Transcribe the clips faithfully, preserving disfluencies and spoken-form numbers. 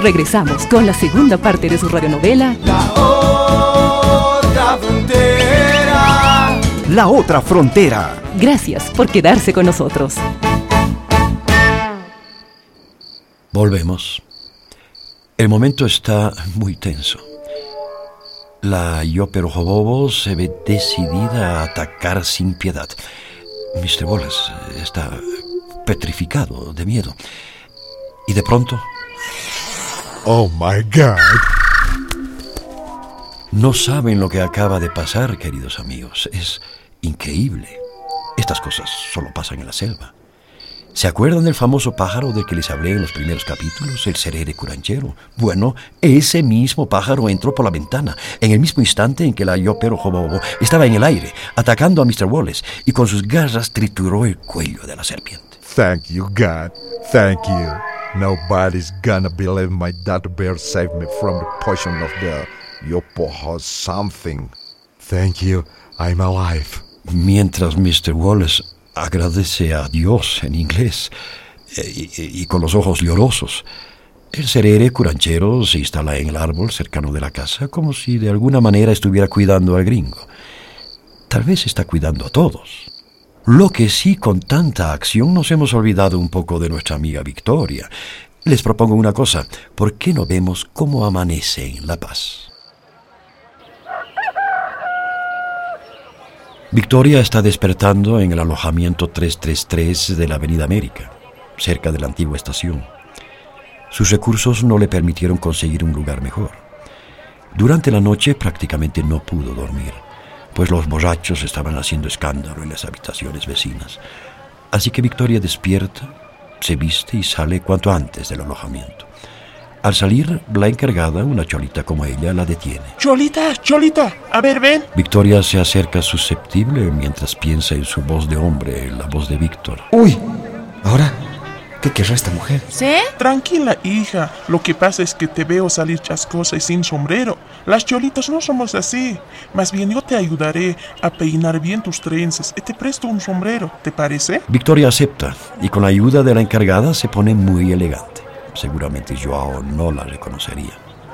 regresamos con la segunda parte de su radionovela La otra frontera. La otra frontera. Gracias por quedarse con nosotros. Volvemos. El momento está muy tenso. La Yopero Jobobo se ve decidida a atacar sin piedad. mister Wallace está petrificado de miedo. Y de pronto... Oh, my God. No saben lo que acaba de pasar, queridos amigos. Es increíble. Estas cosas solo pasan en la selva. ¿Se acuerdan del famoso pájaro del que les hablé en los primeros capítulos? El serere curanchero. Bueno, ese mismo pájaro entró por la ventana en el mismo instante en que la Yopero Jobobo estaba en el aire, atacando a mister Wallace, y con sus garras trituró el cuello de la serpiente. Thank you, God. Thank you. Nobody's gonna believe my daughter bear saved me from the poison of the Yopo something. Thank you. I'm alive. Mientras mister Wallace agradece a Dios en inglés eh, y, y con los ojos llorosos, el serere curanchero se instala en el árbol cercano de la casa como si de alguna manera estuviera cuidando al gringo. Tal vez está cuidando a todos. Lo que sí, con tanta acción nos hemos olvidado un poco de nuestra amiga Victoria. Les propongo una cosa: ¿por qué no vemos cómo amanece en La Paz? Victoria está despertando en el alojamiento trescientos treinta y tres de la Avenida América, cerca de la antigua estación. Sus recursos no le permitieron conseguir un lugar mejor. Durante la noche prácticamente no pudo dormir, pues los borrachos estaban haciendo escándalo en las habitaciones vecinas. Así que Victoria despierta, se viste y sale cuanto antes del alojamiento. Al salir, la encargada, una cholita como ella, la detiene. Cholita, Cholita, a ver, ven. Victoria se acerca susceptible mientras piensa en su voz de hombre, la voz de Víctor. Uy, ahora, ¿qué querrá esta mujer? ¿Sí? Tranquila, hija. Lo que pasa es que te veo salir chascosa y sin sombrero. Las cholitas no somos así. Más bien yo te ayudaré a peinar bien tus trenzas y te presto un sombrero. ¿Te parece? Victoria acepta y con la ayuda de la encargada se pone muy elegante. Seguramente Joao no la reconocería.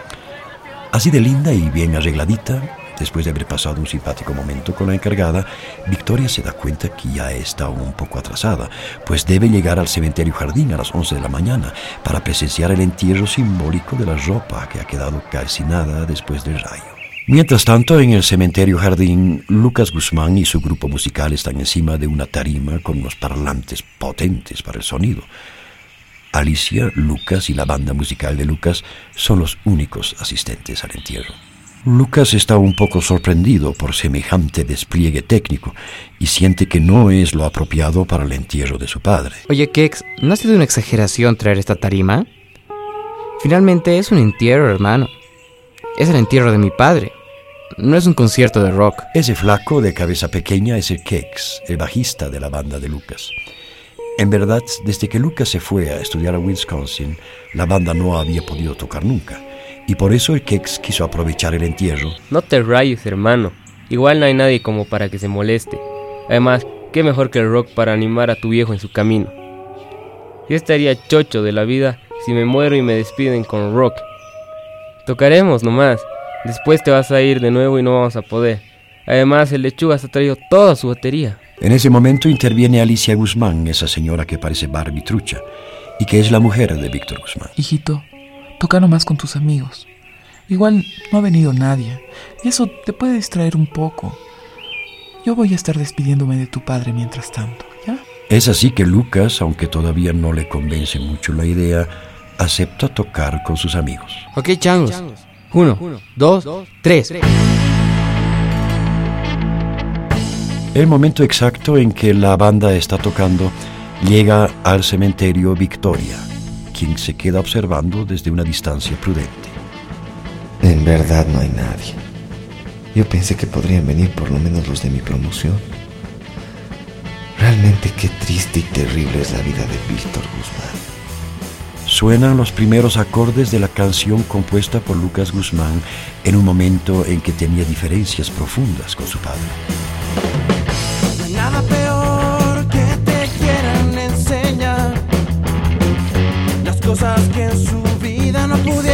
Así de linda y bien arregladita, después de haber pasado un simpático momento con la encargada, Victoria se da cuenta que ya está un poco atrasada, pues debe llegar al cementerio Jardín a las once de la mañana para presenciar el entierro simbólico de la ropa que ha quedado calcinada después del rayo. Mientras tanto, en el cementerio Jardín, Lucas Guzmán y su grupo musical están encima de una tarima con unos parlantes potentes para el sonido. Alicia, Lucas y la banda musical de Lucas son los únicos asistentes al entierro. Lucas está un poco sorprendido por semejante despliegue técnico y siente que no es lo apropiado para el entierro de su padre. Oye, Kex, ¿no ha sido una exageración traer esta tarima? Finalmente es un entierro, hermano. Es el entierro de mi padre. No es un concierto de rock. Ese flaco de cabeza pequeña es el Kex, el bajista de la banda de Lucas. En verdad, desde que Lucas se fue a estudiar a Wisconsin, la banda no había podido tocar nunca. Y por eso el Kex quiso aprovechar el entierro. No te rayes, hermano. Igual no hay nadie como para que se moleste. Además, qué mejor que el rock para animar a tu viejo en su camino. Yo estaría chocho de la vida si me muero y me despiden con rock. Tocaremos nomás. Después te vas a ir de nuevo y no vamos a poder. Además, el Lechugas ha traído toda su batería. En ese momento interviene Alicia Guzmán, esa señora que parece Barbie trucha, y que es la mujer de Víctor Guzmán. Hijito, toca nomás con tus amigos. Igual no ha venido nadie, y eso te puede distraer un poco. Yo voy a estar despidiéndome de tu padre mientras tanto, ¿ya? Es así que Lucas, aunque todavía no le convence mucho la idea, acepta tocar con sus amigos. Ok, changos. Uno, Uno dos, dos, tres. tres. El momento exacto en que la banda está tocando, llega al cementerio Victoria, quien se queda observando desde una distancia prudente. En verdad no hay nadie. Yo pensé que podrían venir por lo menos los de mi promoción. Realmente qué triste y terrible es la vida de Víctor Guzmán. Suenan los primeros acordes de la canción compuesta por Lucas Guzmán en un momento en que tenía diferencias profundas con su padre. Nada peor que te quieran enseñar las cosas que en su vida no pudieron.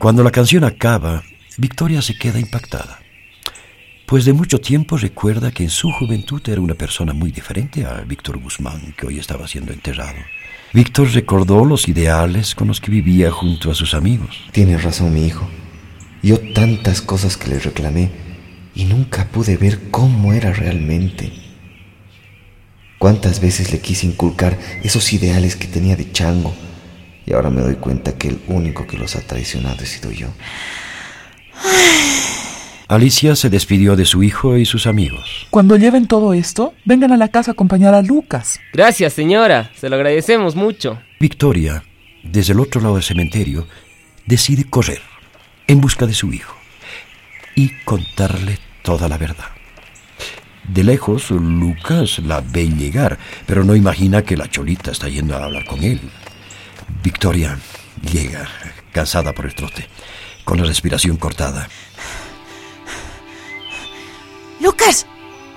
Cuando la canción acaba, Victoria se queda impactada, pues de mucho tiempo recuerda que en su juventud era una persona muy diferente al Víctor Guzmán que hoy estaba siendo enterrado. Víctor recordó los ideales con los que vivía junto a sus amigos. Tiene razón mi hijo. Yo tantas cosas que le reclamé y nunca pude ver cómo era realmente. Cuántas veces le quise inculcar esos ideales que tenía de chango y ahora me doy cuenta que el único que los ha traicionado he sido yo. Alicia se despidió de su hijo y sus amigos. Cuando lleven todo esto, vengan a la casa a acompañar a Lucas. Gracias, señora. Se lo agradecemos mucho. Victoria, desde el otro lado del cementerio, decide correr en busca de su hijo y contarle toda la verdad. De lejos, Lucas la ve llegar, pero no imagina que la cholita está yendo a hablar con él. Victoria llega, cansada por el trote, con la respiración cortada. ¡Lucas!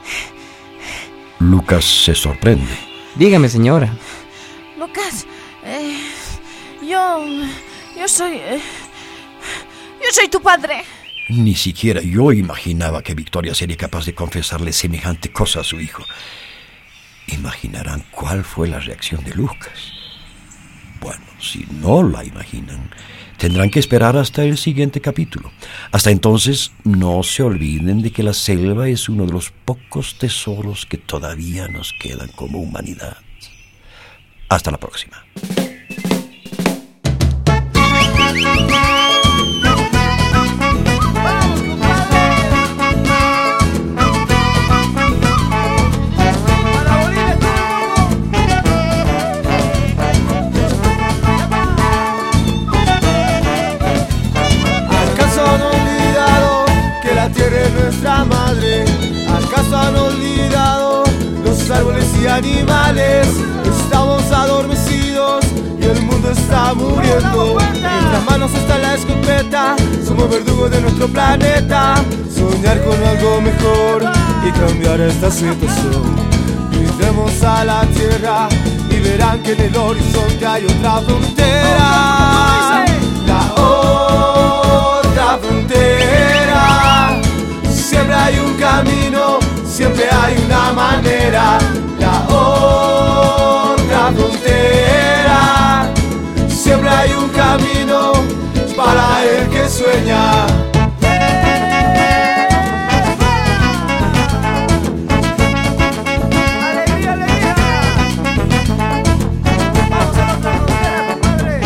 Lucas se sorprende. Dígame, señora. Lucas, eh, yo... Yo soy... Eh, yo soy tu padre. Ni siquiera yo imaginaba que Victoria sería capaz de confesarle semejante cosa a su hijo. Imaginarán cuál fue la reacción de Lucas. Bueno, si no la imaginan, tendrán que esperar hasta el siguiente capítulo. Hasta entonces, no se olviden de que la selva es uno de los pocos tesoros que todavía nos quedan como humanidad. Hasta la próxima. Nuestra madre, ¿acaso han olvidado los árboles y animales? Estamos adormecidos y el mundo está muriendo. En nuestras manos está la escopeta, somos verdugos de nuestro planeta. Soñar con algo mejor y cambiar esta situación. Miremos a la tierra y verán que en el horizonte hay otra frontera. La otra frontera. Siempre hay un camino, siempre hay una manera. La otra frontera. Siempre hay un camino para el que sueña. ¡Alegría, alegría! Vamos a la otra frontera, compadre.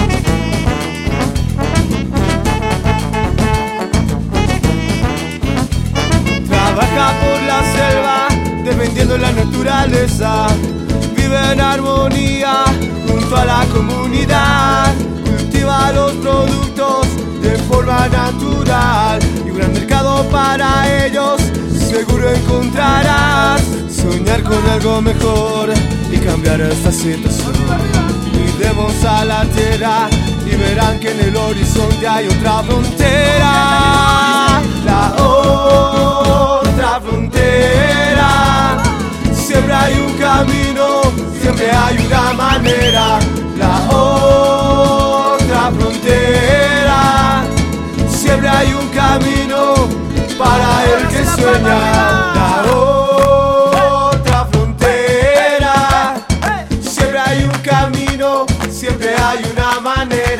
Trabaja por la selva, defendiendo la naturaleza. Vive en armonía junto a la comunidad. Cultiva los productos de forma natural y un gran mercado para ellos seguro encontrarás. Soñar con algo mejor y cambiar esta situación. Miremos a la tierra y verán que en el horizonte hay otra frontera. La otra frontera. Siempre hay un camino, siempre hay una manera. La otra frontera. Siempre hay un camino para el que sueña. La otra frontera. Siempre hay un camino, siempre hay una manera.